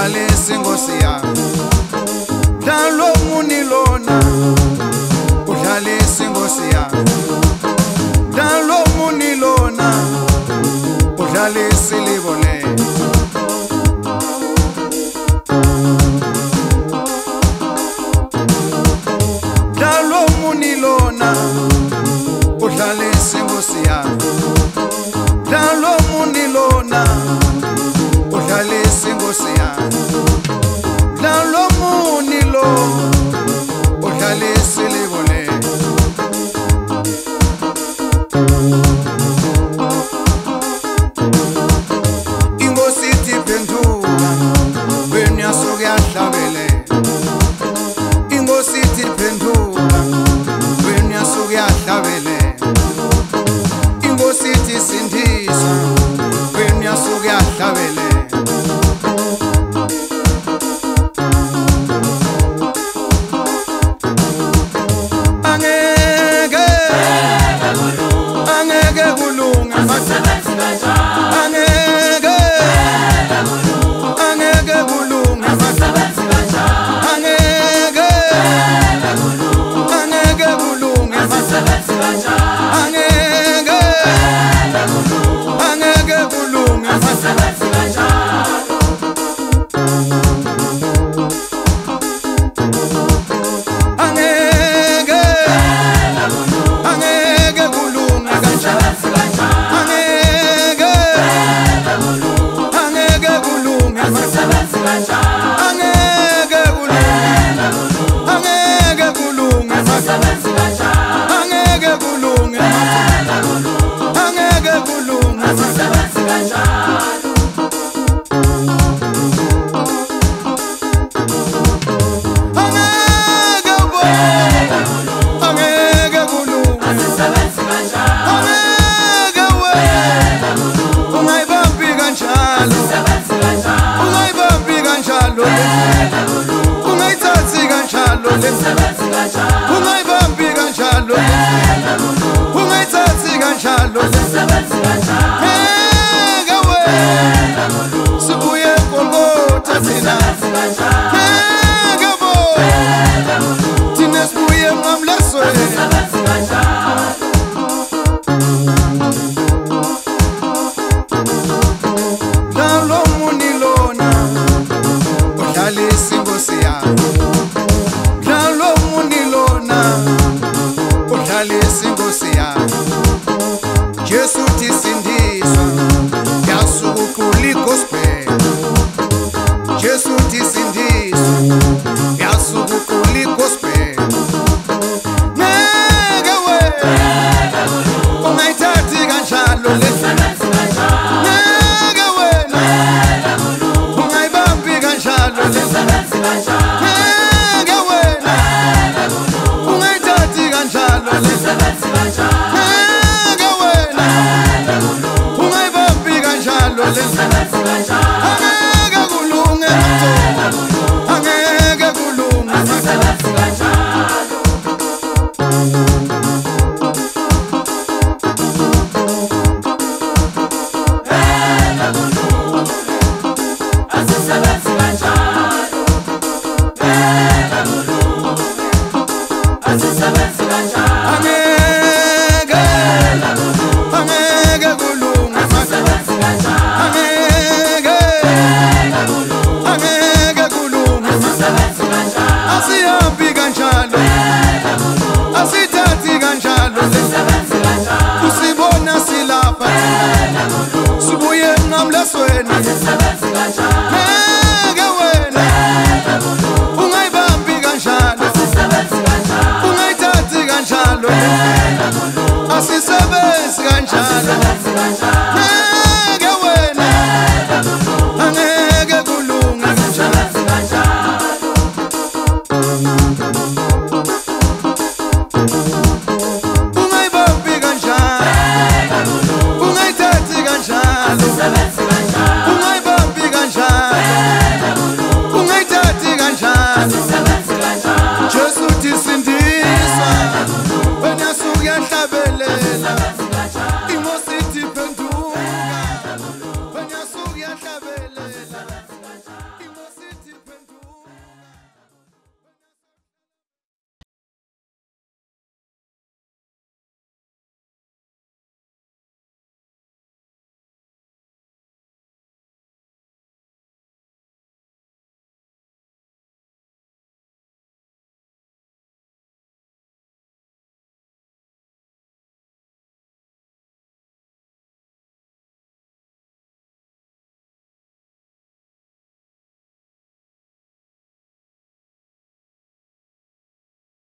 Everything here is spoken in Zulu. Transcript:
udlalisa inkosi yakho. Dlalo munilona udlalisa inkosi yakho. Dlalo munilona udlalisa ilibole. Dlalo munilona udlalisa inkosi yakho. Dlalo munilona udlalisa inkosi yakho. Dlalo munilo udlalisa ilibole. Inkosi iphenduka wena yasuke yahlabele. Inkosi iphenduka wena yasuke yahlabele. Inkosi isindisa wena yasuke yahlabele. Ungayibambi kanjalo, ungayithathi kanjalo. Ngeke wena sibuye eGolgotha thina. Ngeke bo thina sibuye emnqamlezweni. Dlalo munilona udlalisa inkosi yakho. Dlalo munilona udlalisa inkosi yakho. Jesu uthi sindiswa yasukuqula igospel. Jesu uthi sindiswa yasukuqula igospel. Ngeke wena ungayithathi kanjalo le. Ngeke wena ungayibambi kanjalo le. Ngeke wena ungayithathi kanjalo le. Ngeke wena ungayibambi kanjalo le. Angeke kulunge mntu, angeke kulunge. Asihambi kanjalo, asithathi kanjalo. Usibona silapha sibuye emnqamlezweni. Ngeke wena ungayibambi kanjalo, ungayithathi kanjalo. Asisebenzi kanjalo. Ngeke wena angeke kulunge kanjalo. Ungayibambi kanjalo, ungayithathi kanjalo. Ungayibambi kanjalo, ungayithathi kanjalo. Jesu uthi sindiswa wena yasuke yahlabelela. Inkosi ithi phenduka wena yasuke yahlabelela.